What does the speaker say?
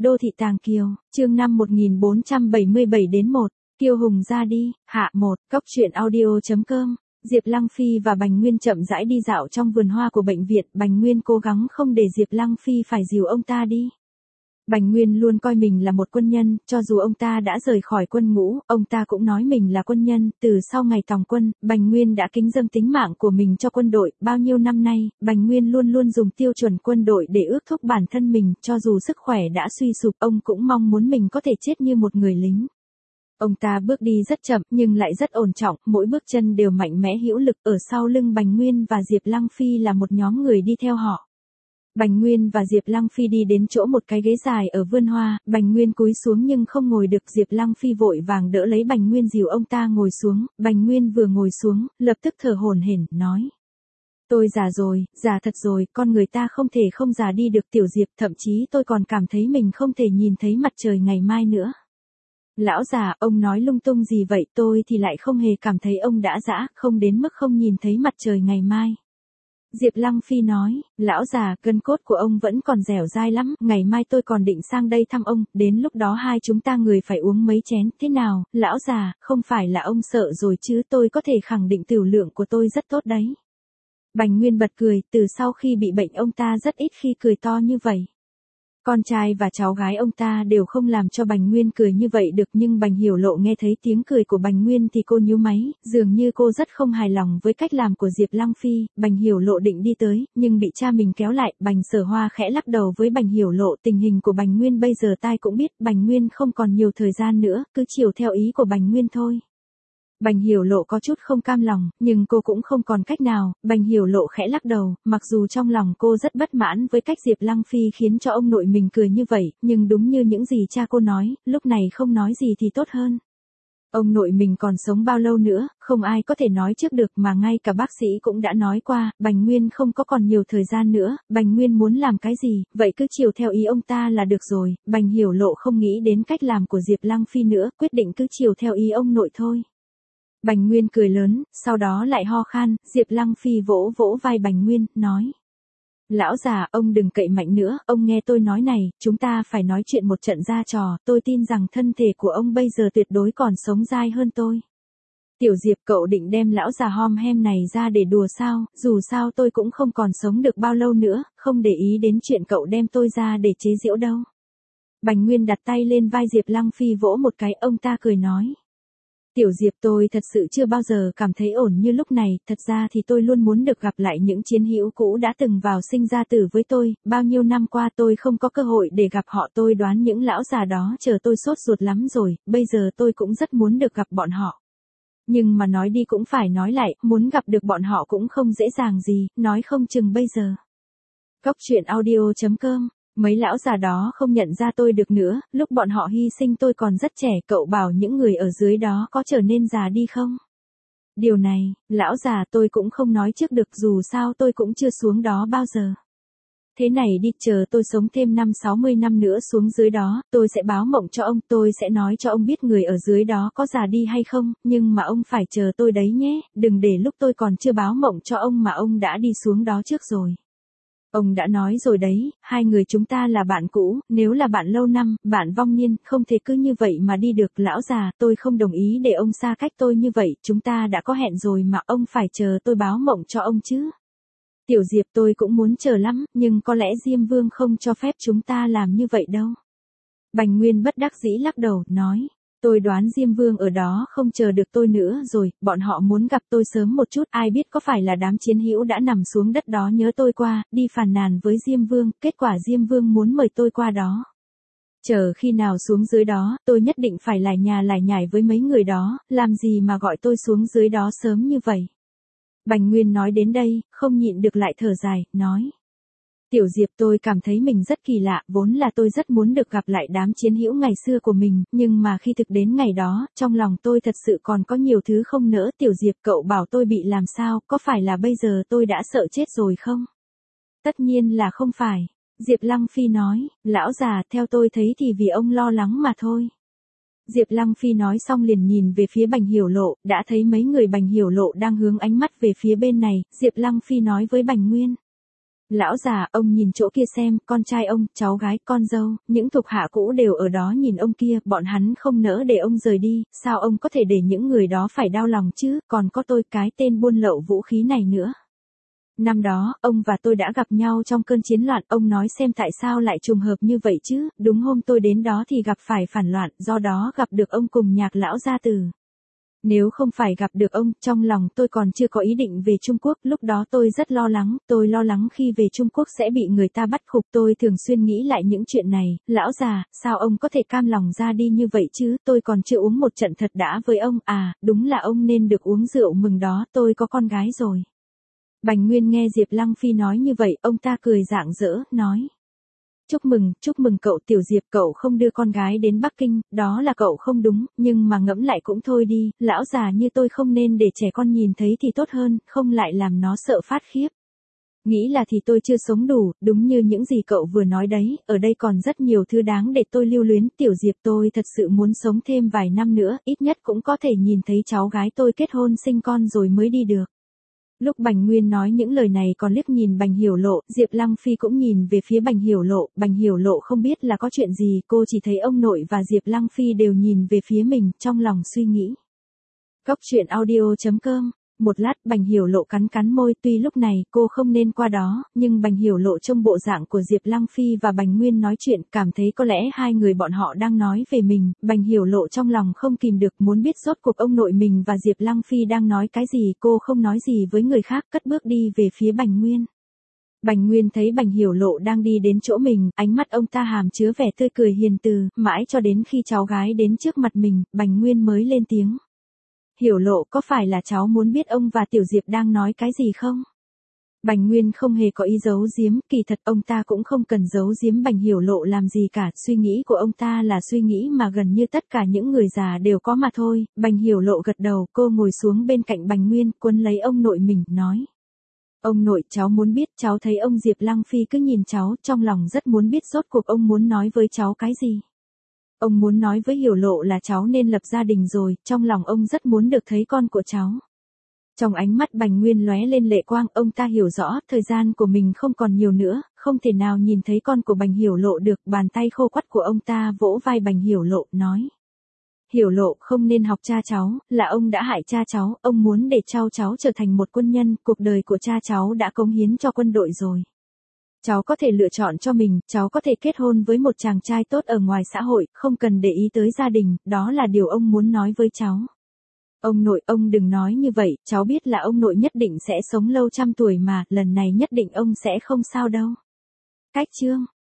Đô thị Tàng Kiều, chương 5 1477 đến 1, Kiều Hùng ra đi, hạ 1, Cóc truyện audio.com. Diệp Lăng Phi và Bành Nguyên chậm rãi đi dạo trong vườn hoa của bệnh viện, Bành Nguyên cố gắng không để Diệp Lăng Phi phải dìu ông ta đi. Bành Nguyên luôn coi mình là một quân nhân, cho dù ông ta đã rời khỏi quân ngũ, ông ta cũng nói mình là quân nhân, từ sau ngày tòng quân, Bành Nguyên đã kính dâng tính mạng của mình cho quân đội, bao nhiêu năm nay, Bành Nguyên luôn luôn dùng tiêu chuẩn quân đội để ước thúc bản thân mình, cho dù sức khỏe đã suy sụp, ông cũng mong muốn mình có thể chết như một người lính. Ông ta bước đi rất chậm nhưng lại rất ổn trọng, mỗi bước chân đều mạnh mẽ hữu lực, ở sau lưng Bành Nguyên và Diệp Lăng Phi là một nhóm người đi theo họ. Bành Nguyên và Diệp Lăng Phi đi đến chỗ một cái ghế dài ở vườn hoa, Bành Nguyên cúi xuống nhưng không ngồi được, Diệp Lăng Phi vội vàng đỡ lấy Bành Nguyên dìu ông ta ngồi xuống, Bành Nguyên vừa ngồi xuống, lập tức thở hổn hển, nói. Tôi già rồi, già thật rồi, con người ta không thể không già đi được Tiểu Diệp, thậm chí tôi còn cảm thấy mình không thể nhìn thấy mặt trời ngày mai nữa. Lão già, ông nói lung tung gì vậy, tôi thì lại không hề cảm thấy ông đã già, không đến mức không nhìn thấy mặt trời ngày mai. Diệp Lăng Phi nói, lão già, gân cốt của ông vẫn còn dẻo dai lắm, ngày mai tôi còn định sang đây thăm ông, đến lúc đó hai chúng ta người phải uống mấy chén, thế nào, lão già, không phải là ông sợ rồi chứ, tôi có thể khẳng định tửu lượng của tôi rất tốt đấy. Bành Nguyên bật cười, từ sau khi bị bệnh ông ta rất ít khi cười to như vậy. Con trai và cháu gái ông ta đều không làm cho Bành Nguyên cười như vậy được, nhưng Bành Hiểu Lộ nghe thấy tiếng cười của Bành Nguyên thì cô nhíu máy, dường như cô rất không hài lòng với cách làm của Diệp Lăng Phi. Bành Hiểu Lộ định đi tới, nhưng bị cha mình kéo lại. Bành Sở Hoa khẽ lắc đầu với Bành Hiểu Lộ, tình hình của Bành Nguyên bây giờ tai cũng biết, Bành Nguyên không còn nhiều thời gian nữa, cứ chiều theo ý của Bành Nguyên thôi. Bành Hiểu Lộ có chút không cam lòng, nhưng cô cũng không còn cách nào. Bành Hiểu Lộ khẽ lắc đầu, mặc dù trong lòng cô rất bất mãn với cách Diệp Lăng Phi khiến cho ông nội mình cười như vậy, nhưng đúng như những gì cha cô nói, lúc này không nói gì thì tốt hơn. Ông nội mình còn sống bao lâu nữa, không ai có thể nói trước được, mà ngay cả bác sĩ cũng đã nói qua, Bành Nguyên không có còn nhiều thời gian nữa, Bành Nguyên muốn làm cái gì, vậy cứ chiều theo ý ông ta là được rồi. Bành Hiểu Lộ không nghĩ đến cách làm của Diệp Lăng Phi nữa, quyết định cứ chiều theo ý ông nội thôi. Bành Nguyên cười lớn, sau đó lại ho khan, Diệp Lăng Phi vỗ vỗ vai Bành Nguyên, nói. Lão già, ông đừng cậy mạnh nữa, ông nghe tôi nói này, chúng ta phải nói chuyện một trận ra trò, tôi tin rằng thân thể của ông bây giờ tuyệt đối còn sống dai hơn tôi. Tiểu Diệp, cậu định đem lão già hom hem này ra để đùa sao, dù sao tôi cũng không còn sống được bao lâu nữa, không để ý đến chuyện cậu đem tôi ra để chế giễu đâu. Bành Nguyên đặt tay lên vai Diệp Lăng Phi vỗ một cái, ông ta cười nói. Tiểu Diệp, tôi thật sự chưa bao giờ cảm thấy ổn như lúc này, thật ra thì tôi luôn muốn được gặp lại những chiến hữu cũ đã từng vào sinh ra tử với tôi, bao nhiêu năm qua tôi không có cơ hội để gặp họ, tôi đoán những lão già đó chờ tôi sốt ruột lắm rồi, bây giờ tôi cũng rất muốn được gặp bọn họ. Nhưng mà nói đi cũng phải nói lại, muốn gặp được bọn họ cũng không dễ dàng gì, nói không chừng bây giờ. Cóc truyện audio.com. Mấy lão già đó không nhận ra tôi được nữa, lúc bọn họ hy sinh tôi còn rất trẻ, cậu bảo những người ở dưới đó có trở nên già đi không? Điều này, lão già, tôi cũng không nói trước được, dù sao tôi cũng chưa xuống đó bao giờ. Thế này đi, chờ tôi sống thêm 50-60 năm nữa xuống dưới đó, tôi sẽ báo mộng cho ông, tôi sẽ nói cho ông biết người ở dưới đó có già đi hay không, nhưng mà ông phải chờ tôi đấy nhé, đừng để lúc tôi còn chưa báo mộng cho ông mà ông đã đi xuống đó trước rồi. Ông đã nói rồi đấy, hai người chúng ta là bạn cũ, nếu là bạn lâu năm, bạn vong niên, không thể cứ như vậy mà đi được. Lão già, tôi không đồng ý để ông xa cách tôi như vậy, chúng ta đã có hẹn rồi mà, ông phải chờ tôi báo mộng cho ông chứ. Tiểu Diệp, tôi cũng muốn chờ lắm, nhưng có lẽ Diêm Vương không cho phép chúng ta làm như vậy đâu. Bành Nguyên bất đắc dĩ lắc đầu, nói. Tôi đoán Diêm Vương ở đó không chờ được tôi nữa rồi, bọn họ muốn gặp tôi sớm một chút, ai biết có phải là đám chiến hữu đã nằm xuống đất đó nhớ tôi qua, đi phàn nàn với Diêm Vương, kết quả Diêm Vương muốn mời tôi qua đó. Chờ khi nào xuống dưới đó, tôi nhất định phải lải nhà lải nhải với mấy người đó, làm gì mà gọi tôi xuống dưới đó sớm như vậy. Bành Nguyên nói đến đây, không nhịn được lại thở dài, nói. Tiểu Diệp, tôi cảm thấy mình rất kỳ lạ, vốn là tôi rất muốn được gặp lại đám chiến hữu ngày xưa của mình, nhưng mà khi thực đến ngày đó, trong lòng tôi thật sự còn có nhiều thứ không nỡ. Tiểu Diệp, cậu bảo tôi bị làm sao, có phải là bây giờ tôi đã sợ chết rồi không? Tất nhiên là không phải. Diệp Lăng Phi nói, lão già, theo tôi thấy thì vì ông lo lắng mà thôi. Diệp Lăng Phi nói xong liền nhìn về phía Bành Hiểu Lộ, đã thấy mấy người Bành Hiểu Lộ đang hướng ánh mắt về phía bên này, Diệp Lăng Phi nói với Bành Nguyên. Lão già, ông nhìn chỗ kia xem, con trai ông, cháu gái, con dâu, những thuộc hạ cũ đều ở đó nhìn ông kia, bọn hắn không nỡ để ông rời đi, sao ông có thể để những người đó phải đau lòng chứ, còn có tôi, cái tên buôn lậu vũ khí này nữa. Năm đó, ông và tôi đã gặp nhau trong cơn chiến loạn, ông nói xem tại sao lại trùng hợp như vậy chứ, đúng hôm tôi đến đó thì gặp phải phản loạn, do đó gặp được ông cùng Nhạc lão gia tử. Nếu không phải gặp được ông, trong lòng tôi còn chưa có ý định về Trung Quốc, lúc đó tôi rất lo lắng, tôi lo lắng khi về Trung Quốc sẽ bị người ta bắt khục, tôi thường xuyên nghĩ lại những chuyện này, lão già, sao ông có thể cam lòng ra đi như vậy chứ, tôi còn chưa uống một trận thật đã với ông, à, đúng là ông nên được uống rượu mừng đó, tôi có con gái rồi. Bành Nguyên nghe Diệp Lăng Phi nói như vậy, ông ta cười rạng rỡ, nói. Chúc mừng cậu Tiểu Diệp, cậu không đưa con gái đến Bắc Kinh, đó là cậu không đúng, nhưng mà ngẫm lại cũng thôi đi, lão già như tôi không nên để trẻ con nhìn thấy thì tốt hơn, không lại làm nó sợ phát khiếp. Nghĩ là thì tôi chưa sống đủ, đúng như những gì cậu vừa nói đấy, ở đây còn rất nhiều thứ đáng để tôi lưu luyến, Tiểu Diệp tôi thật sự muốn sống thêm vài năm nữa, ít nhất cũng có thể nhìn thấy cháu gái tôi kết hôn sinh con rồi mới đi được. Lúc Bành Nguyên nói những lời này còn liếc nhìn Bành Hiểu Lộ, Diệp Lăng Phi cũng nhìn về phía Bành Hiểu Lộ không biết là có chuyện gì, cô chỉ thấy ông nội và Diệp Lăng Phi đều nhìn về phía mình, trong lòng suy nghĩ. Cốc truyện audio.com. Một lát Bành Hiểu Lộ cắn môi, tuy lúc này cô không nên qua đó, nhưng Bành Hiểu Lộ trông bộ dạng của Diệp Lăng Phi và Bành Nguyên nói chuyện, cảm thấy có lẽ hai người bọn họ đang nói về mình, Bành Hiểu Lộ trong lòng không kìm được muốn biết rốt cuộc ông nội mình và Diệp Lăng Phi đang nói cái gì, cô không nói gì với người khác, cất bước đi về phía Bành Nguyên. Bành Nguyên thấy Bành Hiểu Lộ đang đi đến chỗ mình, ánh mắt ông ta hàm chứa vẻ tươi cười hiền từ, mãi cho đến khi cháu gái đến trước mặt mình, Bành Nguyên mới lên tiếng. Hiểu Lộ, có phải là cháu muốn biết ông và Tiểu Diệp đang nói cái gì không? Bành Nguyên không hề có ý giấu giếm, kỳ thật ông ta cũng không cần giấu giếm Bành Hiểu Lộ làm gì cả, suy nghĩ của ông ta là suy nghĩ mà gần như tất cả những người già đều có mà thôi. Bành Hiểu Lộ gật đầu, cô ngồi xuống bên cạnh Bành Nguyên, quấn lấy ông nội mình, nói. Ông nội, cháu muốn biết, cháu thấy ông Diệp Lăng Phi cứ nhìn cháu, trong lòng rất muốn biết rốt cuộc ông muốn nói với cháu cái gì. Ông muốn nói với Hiểu Lộ là cháu nên lập gia đình rồi, trong lòng ông rất muốn được thấy con của cháu. Trong ánh mắt Bành Nguyên lóe lên lệ quang, ông ta hiểu rõ, thời gian của mình không còn nhiều nữa, không thể nào nhìn thấy con của Bành Hiểu Lộ được, bàn tay khô quắt của ông ta vỗ vai Bành Hiểu Lộ, nói. Hiểu Lộ, không nên học cha cháu, là ông đã hại cha cháu, ông muốn để cháu trở thành một quân nhân, cuộc đời của cha cháu đã cống hiến cho quân đội rồi. Cháu có thể lựa chọn cho mình, cháu có thể kết hôn với một chàng trai tốt ở ngoài xã hội, không cần để ý tới gia đình, đó là điều ông muốn nói với cháu. Ông nội, ông đừng nói như vậy, cháu biết là ông nội nhất định sẽ sống lâu trăm tuổi mà, lần này nhất định ông sẽ không sao đâu. Cách chương